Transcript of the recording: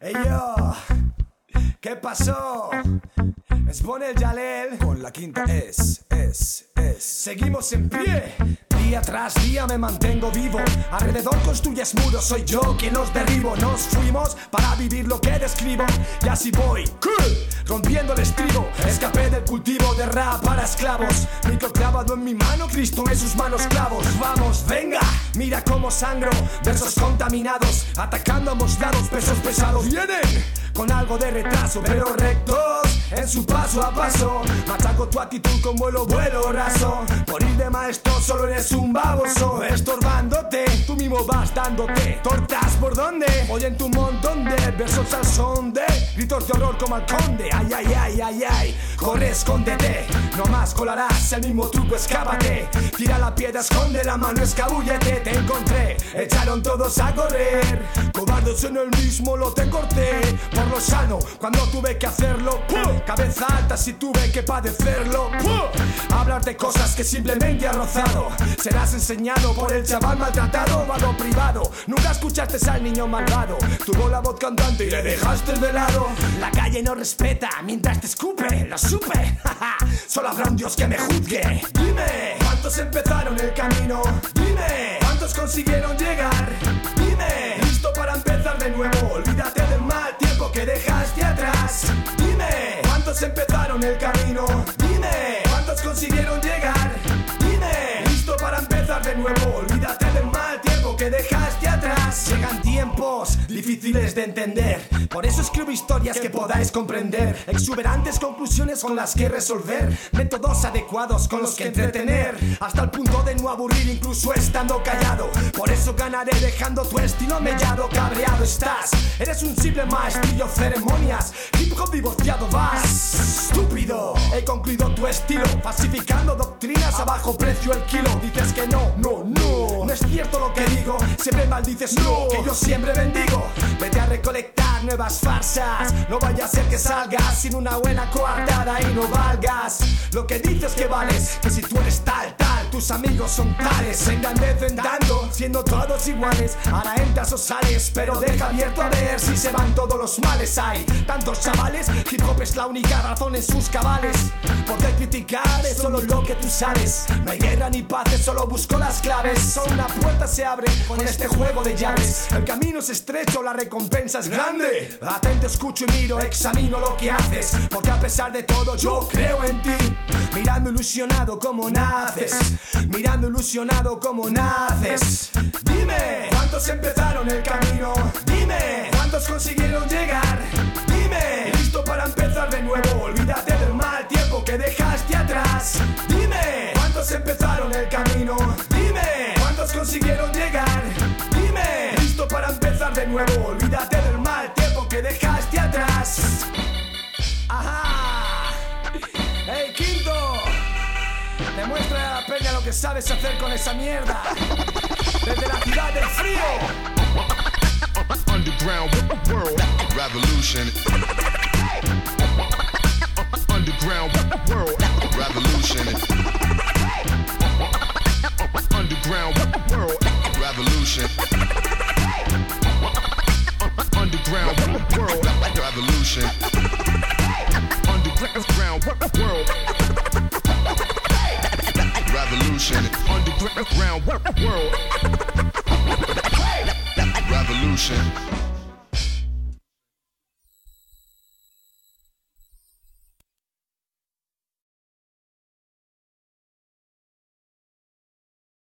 Ey yo, ¿qué pasó? Es Bonel Jalel con la quinta es. Seguimos en pie. Día tras día me mantengo vivo. Alrededor construyes muros, soy yo quien los derribo. Nos fuimos para vivir lo que describo. Y así voy, rompiendo el estribo. Escapé del cultivo de rap para esclavos. Micro clavado en mi mano, Cristo en sus manos clavos. Vamos, venga, mira cómo sangro. Versos contaminados, atacando a ambos lados. Pesos pesados vienen con algo de retraso, pero rectos en su paso a paso. Machaco tu actitud con vuelo raso. Por ir de maestro solo eres un baboso. Estorbándote, tú mismo vas dándote tortas por donde. Hoy en tu montón de versos al son de gritos de horror como al conde. Ay, ay, ay, ay, ay, corre, escóndete. No más colarás el mismo truco, escápate. Tira la piedra, esconde la mano, escabúllete. Te encontré, echaron todos a correr. Cobardes en el mismo lo te corté. Por lo sano, cuando tuve que hacerlo, cabeza alta si tuve que padecerlo. Hablar de cosas que simplemente has rozado. Serás enseñado por el chaval maltratado. Vado privado, nunca escuchaste al niño malvado. Tuvo la voz cantante y le dejaste de lado. La calle no respeta mientras te escupe. Lo supe, solo habrá un Dios que me juzgue. Dime, ¿cuántos empezaron el camino? Dime, ¿cuántos consiguieron llegar? Dime, ¿listo para empezar de nuevo? Olvídate del mal tiempo que dejaste atrás. Dime, ¿cuántos empezaron el camino? Dime, ¿cuántos consiguieron llegar? Dime, ¿listo para empezar de nuevo? Olvídate del mal tiempo que dejaste atrás. Llegan tiempos difíciles de entender, por eso escribo historias que podáis comprender. Exuberantes conclusiones con las que resolver, métodos adecuados con los que entretener, hasta el punto de no aburrir incluso estando callado. Por eso ganaré dejando tu estilo mellado. Cabreado estás, eres un simple maestrillo ceremonias. Hip hop divorciado vas, estúpido. He concluido tu estilo, falsificando doctrinas a bajo precio el kilo. Dices que no es cierto lo que digo. Siempre maldices no, que yo siempre bendigo. Vete a recolectar nuevas farsas. No vaya a ser que salgas sin una buena coartada y no valgas lo que dices que vales. Que si tú eres tal, tus amigos son tales. Se engrandecen tanto, siendo todos iguales. Ahora entras o sales, pero deja abierto a ver si se van todos los males. Hay tantos chavales, hip hop es la única razón en sus cabales. Poder criticar es solo lo que tú sabes. No hay guerra ni paz, solo busco las claves. Solo una puerta se abre con este juego de llaves. El camino es estrecho, la recompensa es grande. Atento, escucho y miro, examino lo que haces, porque a pesar de todo yo creo en ti. Mirando ilusionado como naces, mirando ilusionado como naces. Dime, ¿cuántos empezaron el camino? Dime, ¿cuántos consiguieron llegar? Dime, ¿listo para empezar de nuevo? Olvídate del mal tiempo que dejaste atrás. Dime, ¿cuántos empezaron el camino? Dime, ¿cuántos consiguieron llegar? Dime, ¿listo para empezar de nuevo? Olvídate del mal tiempo que dejaste atrás. Ajá. Hey, Quinto, demuestra a la peña lo que sabes hacer con esa mierda. Desde la ciudad del frío. Underground world revolution. Underground world revolution. Underground world revolution. Underground world revolution. Underground world revolution. Underground world revolution.